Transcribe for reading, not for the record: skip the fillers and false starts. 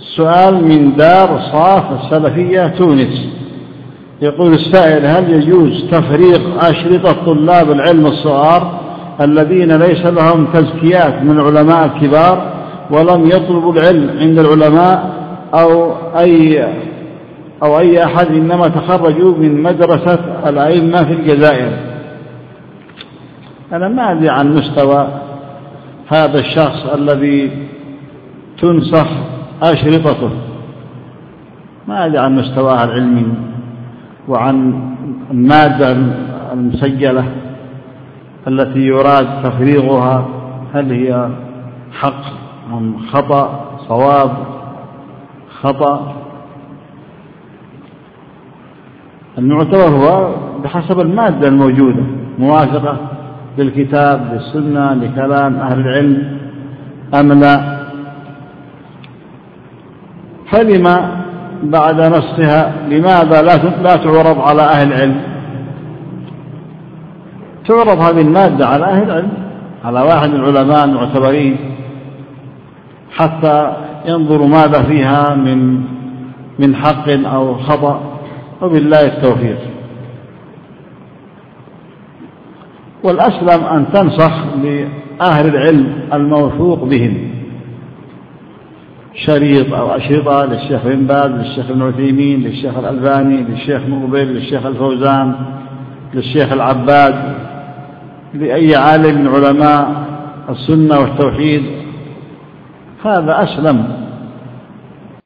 السؤال من دار صاف السلفية تونس. يقول السائل: هل يجوز تفريق أشرطة طلاب العلم الصغار الذين ليس لهم تزكيات من العلماء الكبار ولم يطلبوا العلم عند العلماء أو أي أحد، إنما تخرجوا من مدرسة الأئمة في الجزائر؟ أنا ما أدري عن مستوى هذا الشخص الذي تنسخ أشرطته، ما أدري عن مستواه العلمي وعن المادة المسجلة التي يراد تفريغها، هل هي حق أم خطأ، صواب خطأ. المعتبر هو بحسب المادة الموجودة، موافقة للكتاب للسنة لكلام أهل العلم أم لا. فلما بعد نسخها لماذا لا تعرض على أهل العلم؟ تعرض هذه المادة على أهل العلم، على واحد من العلماء المعتبرين، حتى ينظروا ماذا فيها من حق أو خطأ، وبالله التوفيق. والأسلم أن تنسخ لأهل العلم الموثوق بهم، شريط أو أشرطة للشيخ بن باز، للشيخ ابن عثيمين، للشيخ الألباني، للشيخ مقبل، للشيخ الفوزان، للشيخ العباد، لأي عالم من علماء السنة والتوحيد. هذا أسلم